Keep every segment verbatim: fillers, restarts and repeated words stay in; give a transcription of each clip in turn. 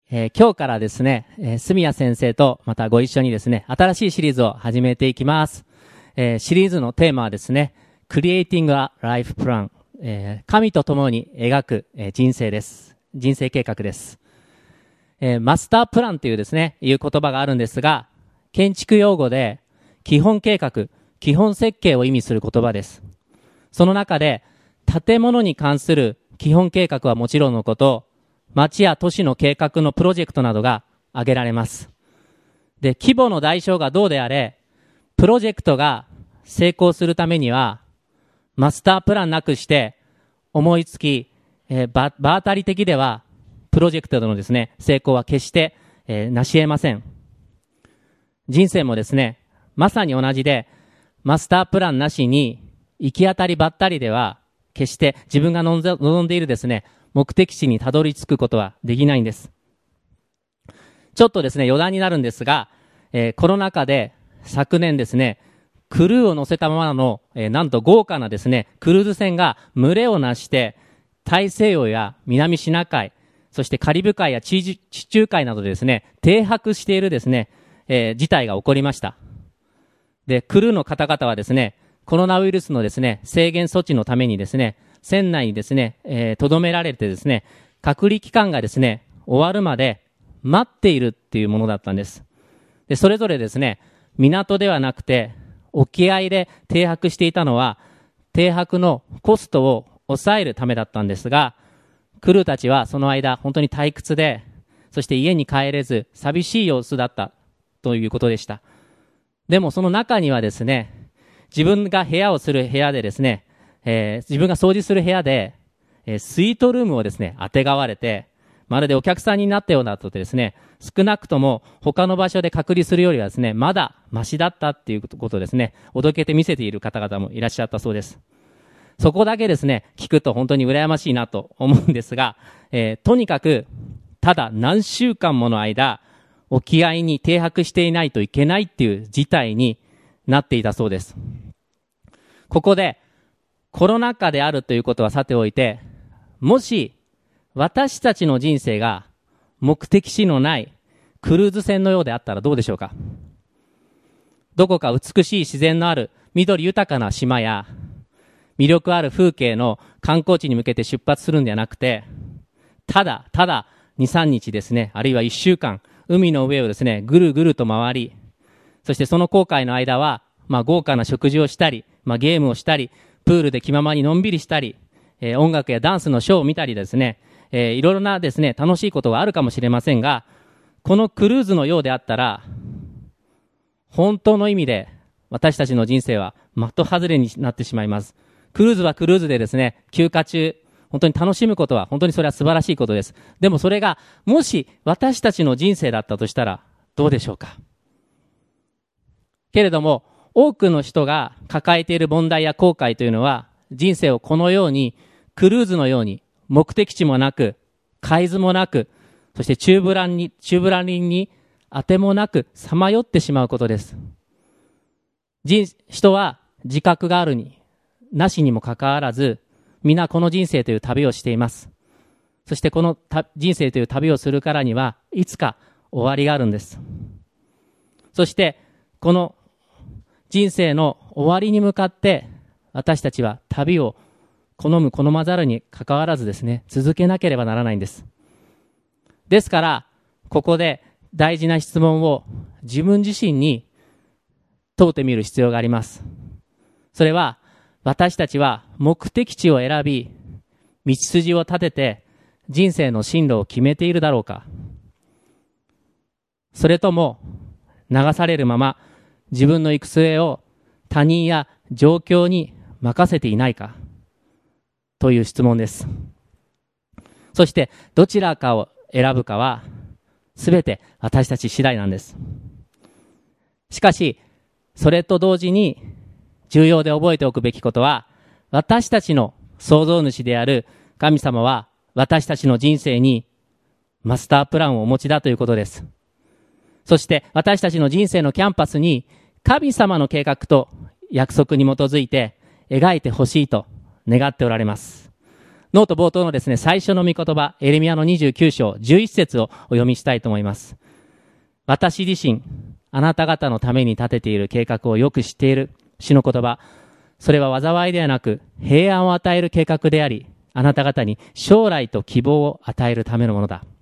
えー、今日からですね、えー、住谷先生とまたご一緒にですね、新しいシリーズを始めていきます。えー、シリーズのテーマはですね、Creating a Life Plan、えー、神と共に描く、えー、人生です。人生計画です。えー、マスタープランというですね、いう言葉があるんですが、建築用語で基本計画、基本設計を意味する言葉です。その中で、建物に関する基本計画はもちろんのこと、町や都市の計画のプロジェクトなどが挙げられます。で、規模の代償がどうであれ、プロジェクトが成功するためには、マスタープランなくして思いつき、えー、場当たり的では、プロジェクトのですね、成功は決して、えー、成し得ません。人生もですね、まさに同じで、マスタープランなしに、行き当たりばったりでは、決して自分が望んでいるですね、目的地にたどり着くことはできないんです。ちょっとですね、余談になるんですが、えー、コロナ禍で昨年ですね、クルーを乗せたままの、えー、なんと豪華なですね、クルーズ船が群れをなして、大西洋や南シナ海、そしてカリブ海や地中海などでですね、停泊しているですね、えー、事態が起こりました。で、クルーの方々はですね、コロナウイルスのですね、制限措置のためにですね、船内にですね、えー、留められてですね、隔離期間がですね、終わるまで待っているっていうものだったんです。で、それぞれですね、港ではなくて、沖合で停泊していたのは、停泊のコストを抑えるためだったんですが、クルーたちはその間、本当に退屈で、そして家に帰れず、寂しい様子だったということでした。でもその中にはですね、自分が部屋をする部屋でですね、えー、自分が掃除する部屋で、えー、スイートルームをですね、あてがわれて、まるでお客さんになったようなとですね、少なくとも他の場所で隔離するよりはですね、まだマシだったっていうことをですね、おどけて見せている方々もいらっしゃったそうです。そこだけですね、聞くと本当に羨ましいなと思うんですが、えー、とにかく、ただ何週間もの間、沖合に停泊していないといけないっていう事態になっていたそうです。ここで、コロナ禍であるということはさておいて、もし私たちの人生が目的地のないクルーズ船のようであったらどうでしょうか。どこか美しい自然のある緑豊かな島や魅力ある風景の観光地に向けて出発するんではなくて、ただただに、さんにちですね、あるいはいっしゅうかん海の上をですね、ぐるぐると回り、そしてその航海の間は、まあ豪華な食事をしたり、まあゲームをしたり、プールで気ままにのんびりしたり、えー、音楽やダンスのショーを見たりですね、えー、いろいろなですね、楽しいことがあるかもしれませんが、このクルーズのようであったら、本当の意味で私たちの人生は的外れになってしまいます。クルーズはクルーズでですね、休暇中、本当に楽しむことは本当にそれは素晴らしいことです。でもそれが、もし私たちの人生だったとしたら、どうでしょうか。けれども、多くの人が抱えている問題や後悔というのは、人生をこのように、クルーズのように、目的地もなく、海図もなく、そして中部乱に、中部乱林に当てもなく、さまよってしまうことです。人、人は自覚があるに、なしにもかかわらず、皆この人生という旅をしています。そしてこの人生という旅をするからには、いつか終わりがあるんです。そして、この人生の終わりに向かって私たちは旅を好む好まざるに関わらずですね、続けなければならないんです。ですからここで大事な質問を自分自身に問うてみる必要があります。それは、私たちは目的地を選び、道筋を立てて人生の進路を決めているだろうか。それとも流されるまま自分の行く末を他人や状況に任せていないかという質問です。そしてどちらかを選ぶかはすべて私たち次第なんです。しかしそれと同時に重要で覚えておくべきことは、私たちの創造主である神様は私たちの人生にマスタープランをお持ちだということです。そして私たちの人生のキャンパスに神様の計画と約束に基づいて描いてほしいと願っておられます。 ノート冒頭のですね、最初の御言葉、エレミヤのにじゅうきゅう章じゅういち節をお読みしたいと思います。私自身、あなた方のために立てている計画をよく知っている。主の言葉。それは災いではなく、平安を与える計画であり、あなた方に将来と希望を与えるためのものだ。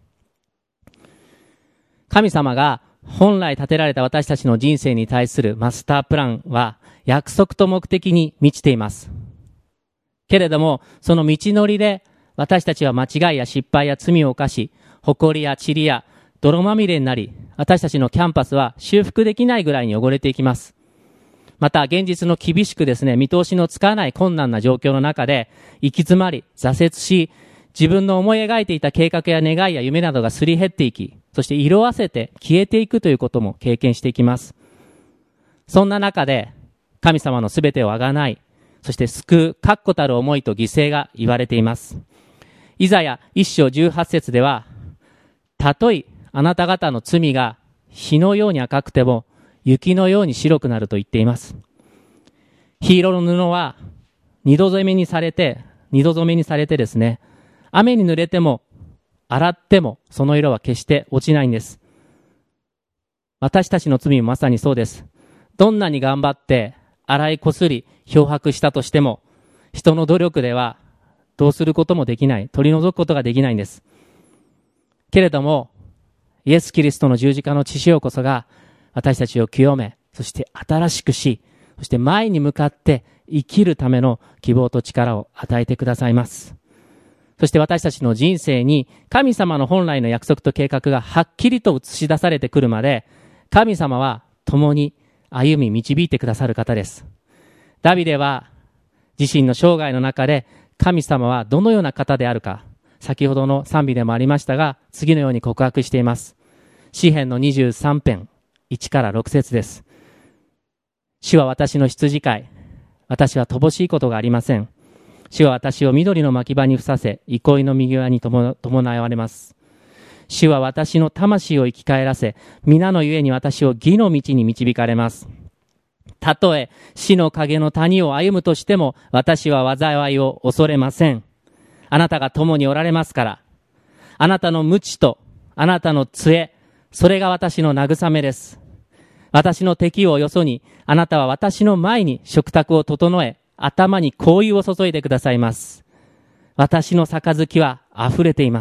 神様が本来立てられた私たちの人生に対するマスタープランは約束と目的に満ちています。けれども、その道のりで私たちは間違いや失敗や罪を犯し、埃や塵や泥まみれになり、私たちのキャンパスは修復できないぐらいに汚れていきます。また現実の厳しくですね、見通しのつかない困難な状況の中で行き詰まり、挫折し、自分の思い描いていた計画や願いや夢などがすり減っていき、そして色あせて消えていくということも経験していきます。そんな中で神様のすべてをあがない、そして救う確固たる思いと犠牲が言われています。イザヤ一章十八節では、たとえあなた方の罪が火のように赤くても雪のように白くなると言っています。黄色の布は二度染めにされて、二度染めにされてですね、雨に濡れても洗ってもその色は決して落ちないんです。私たちの罪もまさにそうです。どんなに頑張って洗いこすり漂白したとしても、人の努力ではどうすることもできない、取り除くことができないんです。けれどもイエス・キリストの十字架の血潮こそが私たちを清め、そして新しくし、そして前に向かって生きるための希望と力を与えてくださいます。そして私たちの人生に神様の本来の約束と計画がはっきりと映し出されてくるまで、神様は共に歩み導いてくださる方です。ダビデは自身の生涯の中で神様はどのような方であるか、先ほどの賛美でもありましたが、次のように告白しています。詩編のにじゅうさん編いちからろく節です。主は私の羊飼い、私は乏しいことがありません。主は私を緑の牧場にふさせ、憩いの右側に伴われます。主は私の魂を生き返らせ、皆のゆえに私を義の道に導かれます。たとえ死の影の谷を歩むとしても、私は災いを恐れません。あなたが共におられますから。あなたの鞭とあなたの杖、それが私の慰めです。私の敵をよそに、あなたは私の前に食卓を整え、頭に香油を注いでくださいます。私の杯は溢れています。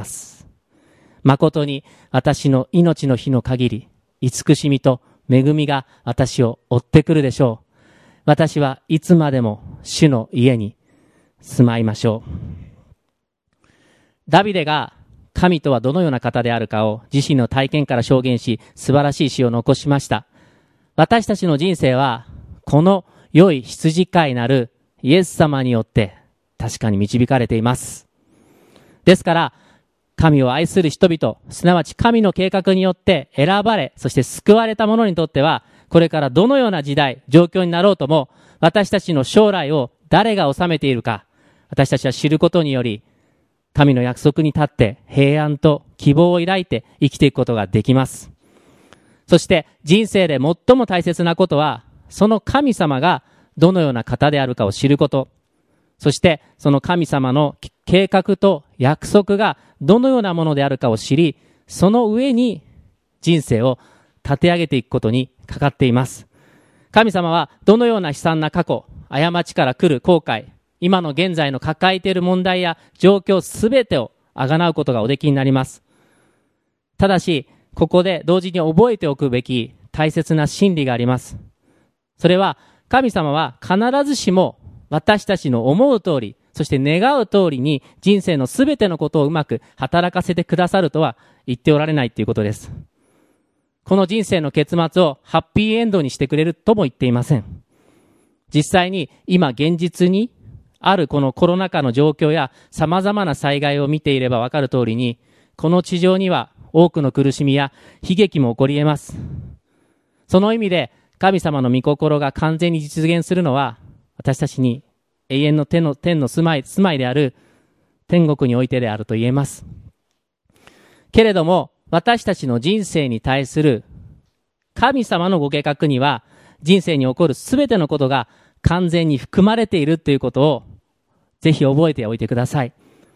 誠に私の命の日の限り、慈しみと恵みが私を追ってくるでしょう。私はいつまでも主の家に住まいましょう。ダビデが神とはどのような方であるかを自身の体験から証言し、素晴らしい詩を残しました。私たちの人生はこの良い羊飼いなるイエス様によって確かに導かれています。ですから神を愛する人々、すなわち神の計画によって選ばれ、そして救われた者にとっては、これからどのような時代、状況になろうとも、私たちの将来を誰が治めているか、私たちは知ることにより、神の約束に立って平安と希望を抱いて生きていくことができます。そして人生で最も大切なことは、その神様がどのような方であるかを知ること、そしてその神様の計画と約束がどのようなものであるかを知り、その上に人生を立て上げていくことにかかっています。神様はどのような悲惨な過去、過ちから来る後悔、今の現在の抱えている問題や状況すべてをあがなうことがおできになります。ただし、ここで同時に覚えておくべき大切な真理があります。それは、神様は必ずしも私たちの思う通り、そして願う通りに人生のすべてのことをうまく働かせてくださるとは言っておられないということです。この人生の結末をハッピーエンドにしてくれるとも言っていません。実際に今現実にあるこのコロナ禍の状況や様々な災害を見ていればわかる通りに、この地上には多くの苦しみや悲劇も起こり得ます。その意味で神様の御心が完全に実現するのは、私たちに永遠の天の、天の住まい、住まいである天国においてであると言えます。けれども、私たちの人生に対する神様のご計画には、人生に起こるすべてのことが完全に含まれているということをぜひ覚えておいてください。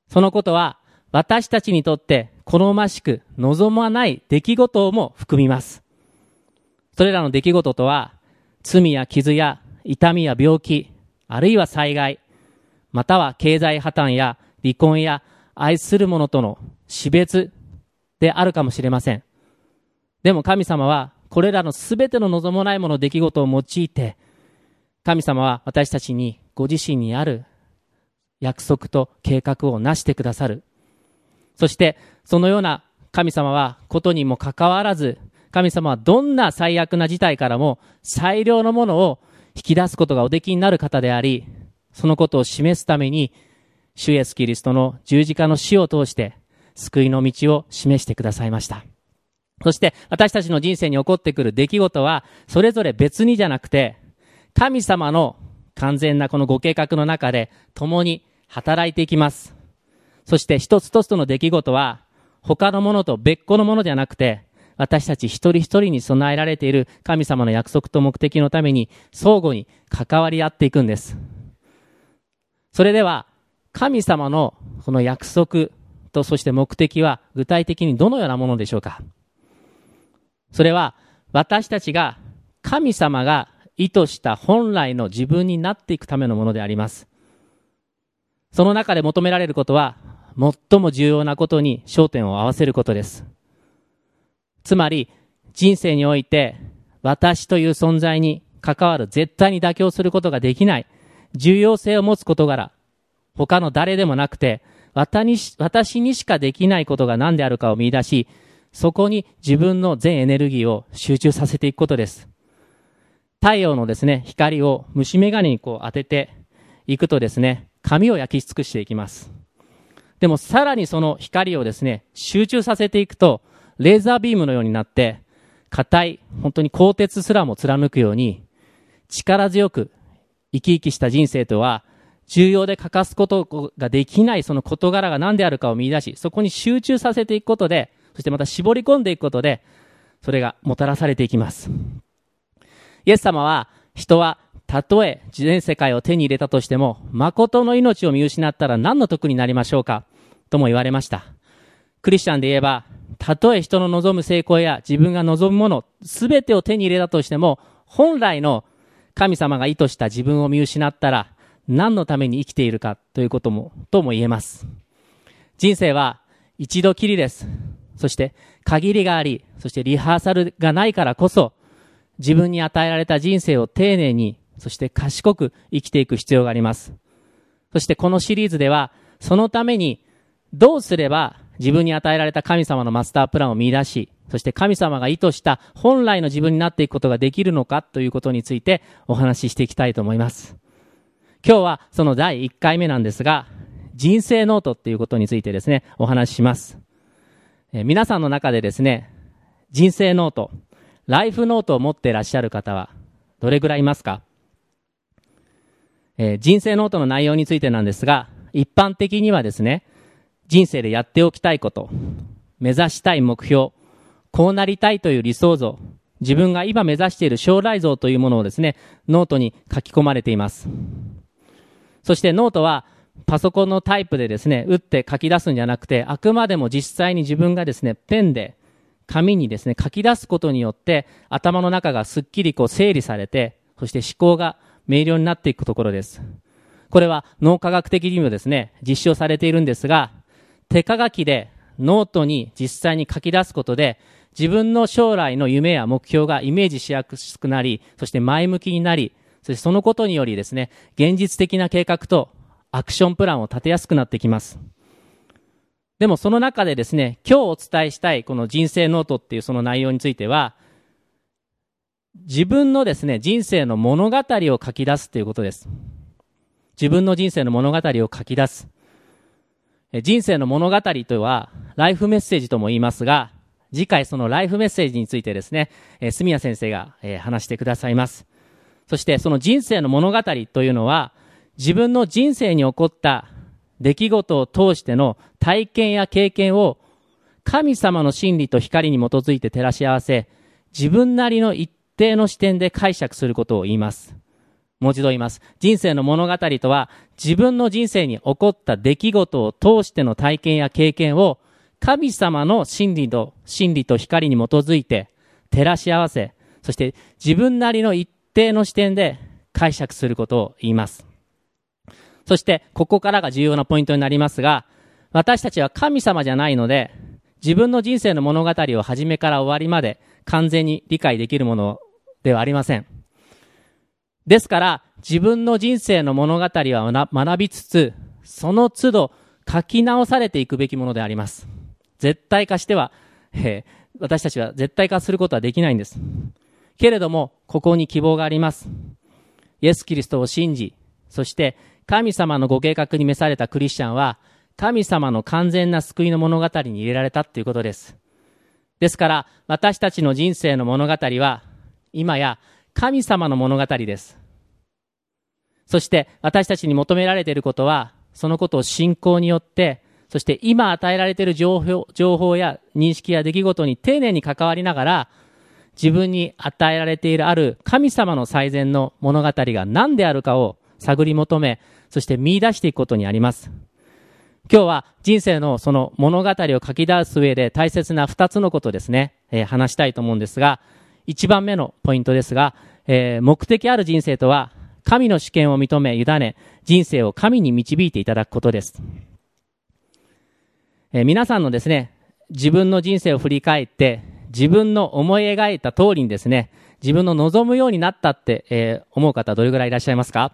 そのことは私たちにとって好ましく望まない出来事も含みます。それらの出来事とは、罪や傷や痛みや病気、あるいは災害、または経済破綻や離婚や愛する者との死別であるかもしれません。でも神様はこれらのすべての望まないもの出来事を用いて、神様は私たちにご自身にある約束と計画をなしてくださる。そしてそのような神様はことにもかかわらず、神様はどんな最悪な事態からも最良のものを引き出すことがおできになる方であり、そのことを示すために主イエスキリストの十字架の死を通して救いの道を示してくださいました。そして私たちの人生に起こってくる出来事はそれぞれ別にじゃなくて、神様の完全なこのご計画の中で共に働いていきます。そして一つ一つの出来事は他のものと別個のものじゃなくて、私たち一人一人に備えられている神様の約束と目的のために相互に関わり合っていくんです。それでは神様のこの約束とそして目的は具体的にどのようなものでしょうか。それは私たちが神様が意図した本来の自分になっていくためのものであります。その中で求められることは最も重要なことに焦点を合わせることです。つまり人生において私という存在に関わる絶対に妥協することができない重要性を持つ事柄、他の誰でもなくて私にしかできないことが何であるかを見出し、そこに自分の全エネルギーを集中させていくことです。太陽のですね、光を虫眼鏡にこう当てていくとですね、髪を焼き尽くしていきます。でもさらにその光をですね、集中させていくと、レーザービームのようになって、硬い、本当に鋼鉄すらも貫くように、力強く生き生きした人生とは、重要で欠かすことができないその事柄が何であるかを見出し、そこに集中させていくことで、そしてまた絞り込んでいくことで、それがもたらされていきます。イエス様は、人はたとえ全世界を手に入れたとしても、誠の命を見失ったら何の得になりましょうかとも言われました。クリスチャンで言えば、たとえ人の望む成功や自分が望むもの、すべてを手に入れたとしても、本来の神様が意図した自分を見失ったら、何のために生きているかということも、とも言えます。人生は一度きりです。そして限りがあり、そしてリハーサルがないからこそ、自分に与えられた人生を丁寧に、そして賢く生きていく必要があります。そしてこのシリーズでは、そのためにどうすれば自分に与えられた神様のマスタープランを見出し、そして神様が意図した本来の自分になっていくことができるのかということについてお話ししていきたいと思います。今日はそのだいいっかいめなんですが、人生ノートっていうことについてですね、お話しします。えー、皆さんの中でですね、人生ノート、ライフノートを持っていらっしゃる方はどれぐらいいますか？えー、人生ノートの内容についてなんですが、一般的にはですね、人生でやっておきたいこと、目指したい目標、こうなりたいという理想像、自分が今目指している将来像というものをですね、ノートに書き込まれています。そしてノートはパソコンのタイプでですね、打って書き出すんじゃなくて、あくまでも実際に自分がですね、ペンで紙にですね、書き出すことによって、頭の中がすっきりこう整理されて、そして思考が明瞭になっていくところです。これは脳科学的にもですね、実証されているんですが、手書きでノートに実際に書き出すことで、自分の将来の夢や目標がイメージしやすくなり、そして前向きになり、そしてそのことによりですね、現実的な計画とアクションプランを立てやすくなってきます。でもその中でですね、今日お伝えしたいこの人生ノートっていうその内容については、自分のですね、人生の物語を書き出すということです。自分の人生の物語を書き出す。人生の物語とは、ライフメッセージとも言いますが、次回そのライフメッセージについてですね、住谷先生が話してくださいます。そしてその人生の物語というのは、自分の人生に起こった出来事を通しての体験や経験を神様の真理と光に基づいて照らし合わせ、自分なりの一定の視点で解釈することを言います。 もう一度言います。人生の物語とは、自分の人生に起こった出来事を通しての体験や経験を、神様の真理と、真理と光に基づいて照らし合わせ、そして自分なりの一定の視点で解釈することを言います。そしてここからが重要なポイントになりますが、私たちは神様じゃないので、自分の人生の物語を始めから終わりまで完全に理解できるものではありません。ですから自分の人生の物語は学びつつ、その都度書き直されていくべきものであります。絶対化しては、えー、私たちは絶対化することはできないんです。けれどもここに希望があります。イエス・キリストを信じ、そして神様のご計画に召されたクリスチャンは、神様の完全な救いの物語に入れられたということです。ですから私たちの人生の物語は今や神様の物語です。そして私たちに求められていることは、そのことを信仰によって、そして今与えられている情報、情報や認識や出来事に丁寧に関わりながら、自分に与えられているある神様の最善の物語が何であるかを探り求め、そして見出していくことにあります。今日は人生のその物語を書き出す上で大切な二つのことですね、えー、話したいと思うんですが、一番目のポイントですが、えー、目的ある人生とは、神の主権を認め委ね、人生を神に導いていただくことです。えー、皆さんのですね、自分の人生を振り返って、自分の思い描いた通りにですね、自分の望むようになったって、えー、思う方どれぐらいいらっしゃいますか？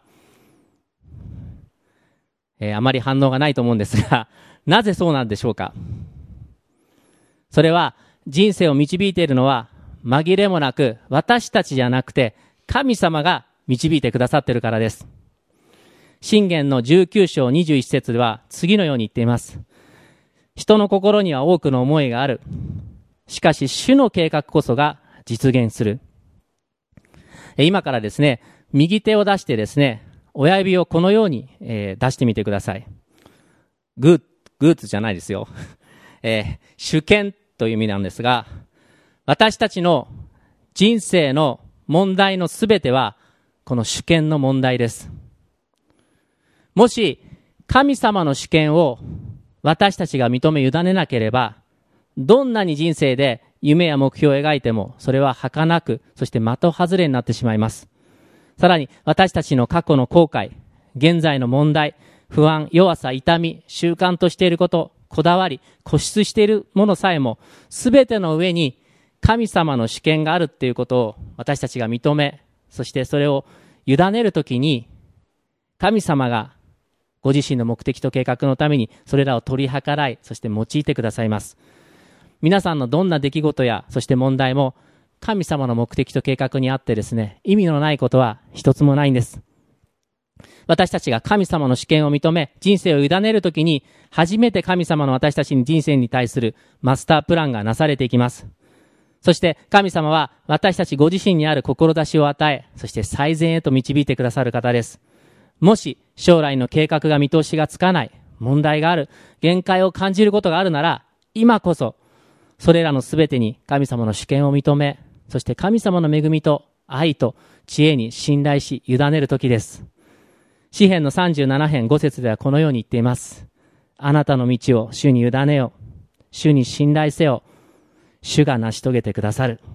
えー、あまり反応がないと思うんですが、なぜそうなんでしょうか？それは人生を導いているのは紛れもなく私たちじゃなくて神様が導いてくださっているからです。箴言のじゅうきゅう章にじゅういち節では次のように言っています。人の心には多くの思いがある。しかし主の計画こそが実現する。今からですね、右手を出してですね、親指をこのように、えー、出してみてください。グー、グーツじゃないですよ。えー、主権という意味なんですが、私たちの人生の問題のすべては、この主権の問題です。もし、神様の主権を私たちが認め委ねなければ、どんなに人生で夢や目標を描いても、それは儚く、そして的外れになってしまいます。さらに私たちの過去の後悔、現在の問題、不安、弱さ、痛み、習慣としていること、こだわり、固執しているものさえも、すべての上に神様の主権があるっていうことを私たちが認め、そしてそれを委ねるときに、神様がご自身の目的と計画のためにそれらを取り計らい、そして用いてくださいます。皆さんのどんな出来事や、そして問題も、神様の目的と計画にあってですね、意味のないことは一つもないんです。私たちが神様の主権を認め、人生を委ねるときに、初めて神様の私たちに人生に対するマスタープランがなされていきます。そして神様は私たちご自身にある志を与え、そして最善へと導いてくださる方です。もし将来の計画が見通しがつかない、問題がある、限界を感じることがあるなら、今こそ、それらのすべてに神様の主権を認め、そして神様の恵みと愛と知恵に信頼し委ねる時です。詩編のさんじゅうなな編ご節ではこのように言っています。あなたの道を主に委ねよ。主に信頼せよ。主が成し遂げてくださる。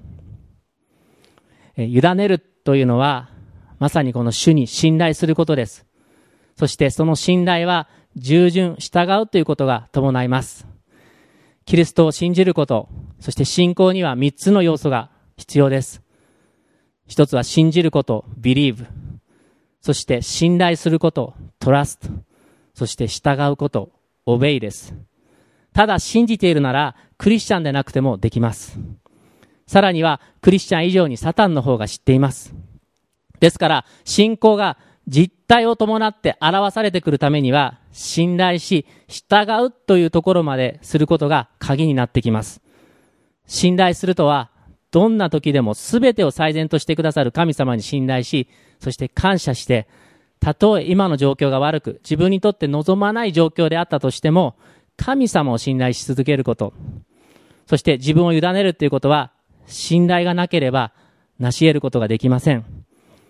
え委ねるというのはまさにこの主に信頼することです。そしてその信頼は従順従うということが伴います。キリストを信じること、そして信仰には三つの要素が必要です。一つは信じること、believe。そして信頼すること、trust。そして従うこと、obey です。ただ信じているなら、クリスチャンでなくてもできます。さらには、クリスチャン以上にサタンの方が知っています。ですから、信仰が実体を伴って表されてくるためには、信頼し、従うというところまですることが鍵になってきます。信頼するとは、どんな時でも全てを最善としてくださる神様に信頼し、そして感謝して、たとえ今の状況が悪く、自分にとって望まない状況であったとしても、神様を信頼し続けること。そして自分を委ねるということは、信頼がなければ成し得ることができません。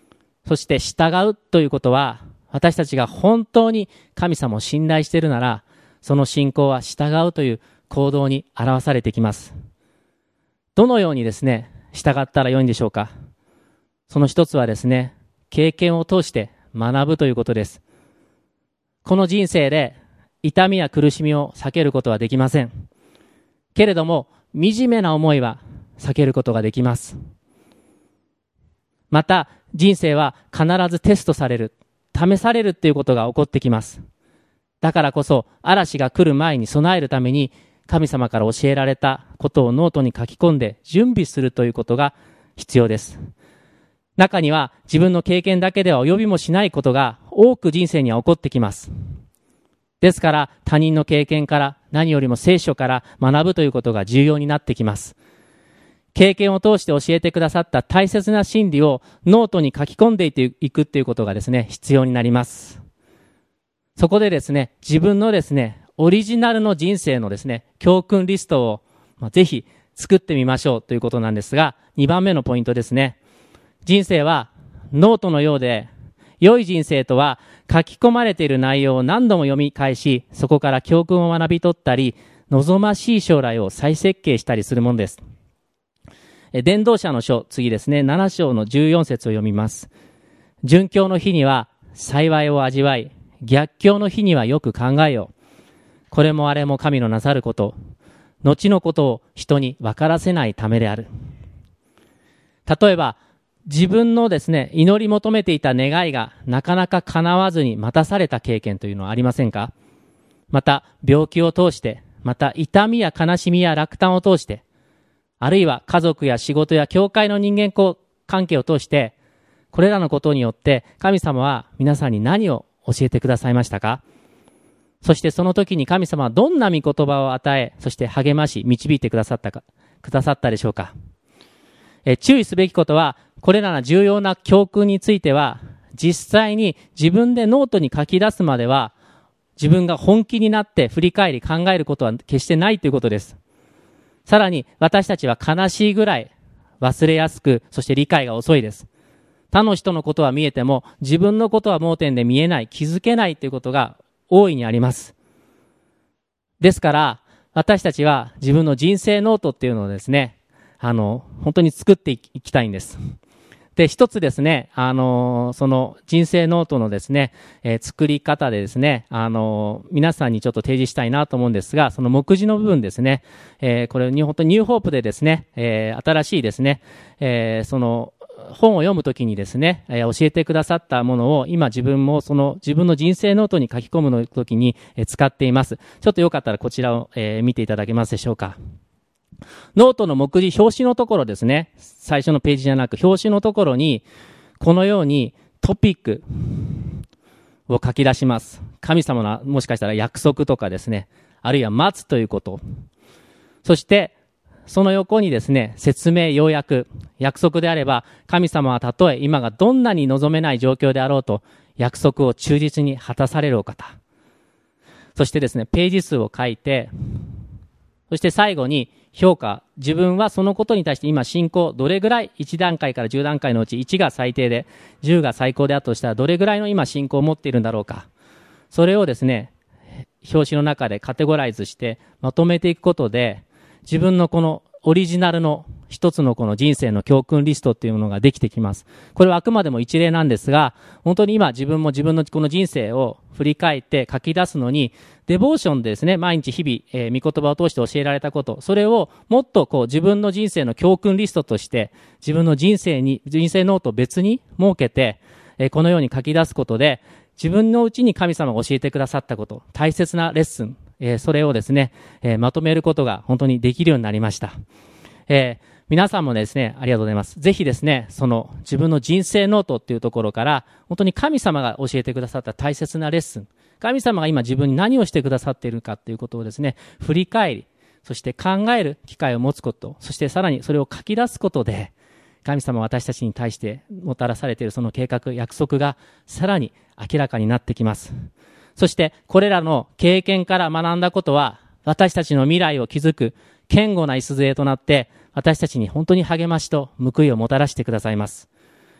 そして従うということは、私たちが本当に神様を信頼しているなら、その信仰は従うという行動に表されてきます。どのようにですね、従ったらよいんでしょうか。その一つはですね、経験を通して学ぶということです。この人生で痛みや苦しみを避けることはできません。けれども、惨めな思いは避けることができます。また、人生は必ずテストされる、試されるということが起こってきます。だからこそ、嵐が来る前に備えるために、神様から教えられたことをノートに書き込んで準備するということが必要です。中には自分の経験だけでは及びもしないことが多く人生には起こってきます。ですから他人の経験から何よりも聖書から学ぶということが重要になってきます。経験を通して教えてくださった大切な真理をノートに書き込んでいくということがですね、必要になります。そこでですね、自分のですね、オリジナルの人生のですね、教訓リストを、まあ、ぜひ作ってみましょうということなんですが、にばんめのポイントですね。人生はノートのようで、良い人生とは書き込まれている内容を何度も読み返し、そこから教訓を学び取ったり、望ましい将来を再設計したりするものです。伝道者の書、次ですね、なな章のじゅうよん節を読みます。順境の日には幸いを味わい、逆境の日にはよく考えよう。これもあれも神のなさること、後のことを人に分からせないためである。例えば、自分のですね、祈り求めていた願いがなかなか叶わずに待たされた経験というのはありませんか？また、病気を通して、また痛みや悲しみや落胆を通して、あるいは家族や仕事や教会の人間関係を通して、これらのことによって神様は皆さんに何を教えてくださいましたか？そしてその時に神様はどんな御言葉を与え、そして励まし、導いてくださったか、くださったでしょうか。え注意すべきことは、これらの重要な教訓については、実際に自分でノートに書き出すまでは、自分が本気になって振り返り考えることは決してないということです。さらに私たちは悲しいぐらい忘れやすく、そして理解が遅いです。他の人のことは見えても、自分のことは盲点で見えない、気づけないということが大いにあります。ですから、私たちは自分の人生ノートっていうのをですね、あの、本当に作っていきたいんです。で、一つですね、あの、その人生ノートのですね、えー、作り方でですね、あの、皆さんにちょっと提示したいなと思うんですが、その目次の部分ですね、えー、これ、本当にニューホープでですね、えー、新しいですね、えー、その、本を読むときにですね、えー、教えてくださったものを今自分もその自分の人生ノートに書き込むのときに、えー、使っています。ちょっとよかったらこちらを、えー、見ていただけますでしょうか。ノートの目次、表紙のところですね、最初のページじゃなく表紙のところにこのようにトピックを書き出します。神様のもしかしたら約束とかですね、あるいは待つということ、そしてその横にですね、説明、要約、約束であれば、神様はたとえ今がどんなに望めない状況であろうと、約束を忠実に果たされるお方。そしてですね、ページ数を書いて、そして最後に評価、自分はそのことに対して今信仰、どれぐらいいち段階からじゅう段階のうちいちが最低で、じゅうが最高であったとしたら、どれぐらいの今信仰を持っているんだろうか。それをですね、表紙の中でカテゴライズしてまとめていくことで、自分のこのオリジナルの一つのこの人生の教訓リストっていうものができてきます。これはあくまでも一例なんですが、本当に今自分も自分のこの人生を振り返って書き出すのに、デボーションでですね、毎日日々、えー、御言葉を通して教えられたこと、それをもっとこう自分の人生の教訓リストとして、自分の人生に、人生ノートを別に設けて、えー、このように書き出すことで、自分のうちに神様が教えてくださったこと、大切なレッスン、えー、それをですね、えー、まとめることが本当にできるようになりました。えー、皆さんもですね、ありがとうございます。ぜひですね、その自分の人生ノートっていうところから、本当に神様が教えてくださった大切なレッスン、神様が今自分に何をしてくださっているかっていうことをですね、振り返り、そして考える機会を持つこと、そしてさらにそれを書き出すことで、神様は私たちに対してもたらされているその計画、約束がさらに明らかになってきます。そしてこれらの経験から学んだことは、私たちの未来を築く堅固な礎となって、私たちに本当に励ましと報いをもたらしてくださいます。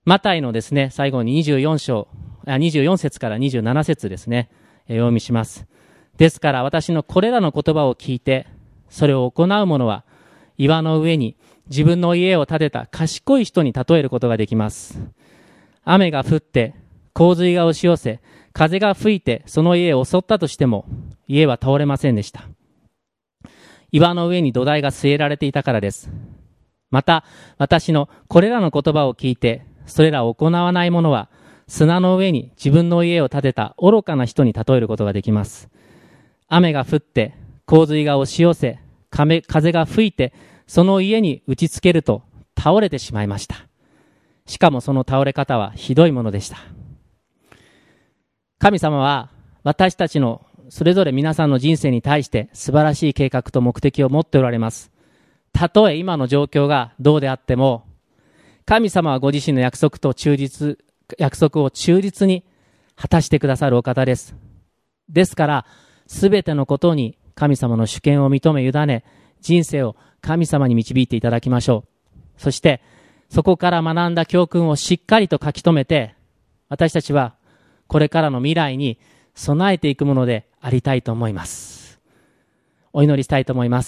マタイのですね、最後ににじゅうよん章、あにじゅうよん節からにじゅうなな節ですね、えー、お読みします。ですから私のこれらの言葉を聞いて、それを行う者は、岩の上に自分の家を建てた賢い人に例えることができます。雨が降って、洪水が押し寄せ、風が吹いてその家を襲ったとしても、家は倒れませんでした。岩の上に土台が据えられていたからです。また、私のこれらの言葉を聞いて、それらを行わない者は、砂の上に自分の家を建てた愚かな人に例えることができます。雨が降って、洪水が押し寄せ、風が吹いて、その家に打ちつけると倒れてしまいました。しかもその倒れ方はひどいものでした。神様は私たちのそれぞれ皆さんの人生に対して素晴らしい計画と目的を持っておられます。たとえ今の状況がどうであっても、神様はご自身の約束と忠実、約束を忠実に果たしてくださるお方です。ですから、すべてのことに神様の主権を認め委ね、人生を神様に導いていただきましょう。そして、そこから学んだ教訓をしっかりと書き留めて、私たちはこれからの未来に備えていくものでありたいと思います。お祈りしたいと思います。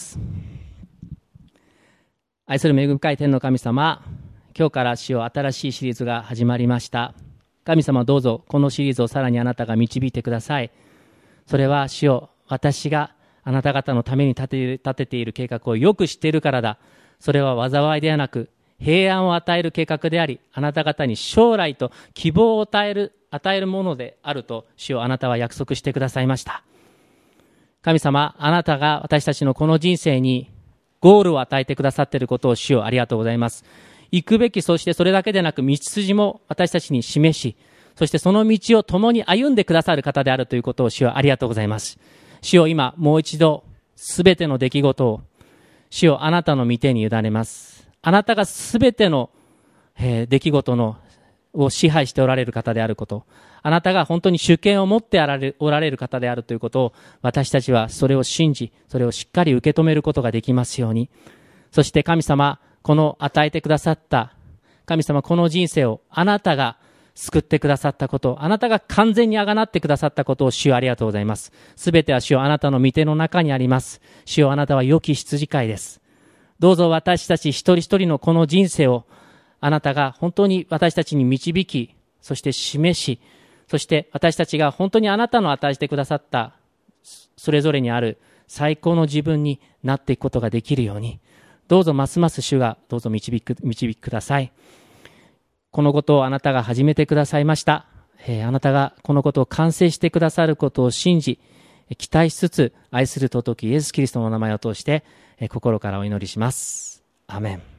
愛する恵み深い天の神様、今日から主よ新しいシリーズが始まりました。神様どうぞこのシリーズをさらにあなたが導いてください。それは主よ、私があなた方のために立て、立てている計画をよく知っているからだ。それは災いではなく平安を与える計画であり、あなた方に将来と希望を与える与えるものであると主よあなたは約束してくださいました。神様、あなたが私たちのこの人生にゴールを与えてくださっていることを主よありがとうございます。行くべき、そしてそれだけでなく道筋も私たちに示し、そしてその道を共に歩んでくださる方であるということを主よありがとうございます。主よ今もう一度すべての出来事を主よあなたの御手に委ねます。あなたがすべての、えー、出来事のを支配しておられる方であること、あなたが本当に主権を持っておられる、おられる方であるということを、私たちはそれを信じ、それをしっかり受け止めることができますように。そして神様、この与えてくださった神様、この人生をあなたが救ってくださったこと、あなたが完全にあがなってくださったことを主よありがとうございます。すべては主よあなたの御手の中にあります。主よあなたは良き羊飼いです。どうぞ私たち一人一人のこの人生をあなたが本当に私たちに導き、そして示し、そして私たちが本当にあなたの与えてくださったそれぞれにある最高の自分になっていくことができるように、どうぞますます主がどうぞ導く、導きください。このことをあなたが始めてくださいました。えー、あなたがこのことを完成してくださることを信じ、期待しつつ愛する尊きイエス・キリストの名前を通して、えー、心からお祈りします。アーメン。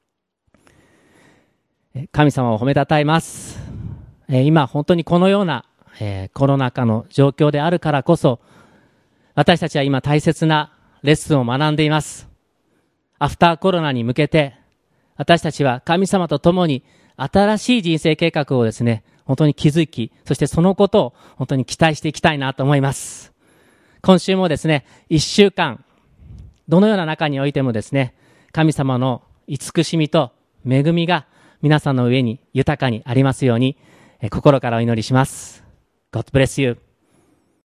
神様を褒めたたえます。えー、今本当にこのような、えー、コロナ禍の状況であるからこそ、私たちは今大切なレッスンを学んでいます。アフターコロナに向けて、私たちは神様と共に新しい人生計画をですね、本当に築き、そしてそのことを本当に期待していきたいなと思います。今週もですね、一週間、どのような中においてもですね、神様の慈しみと恵みが皆さんの上に豊かにありますように、心からお祈りします。God bless you.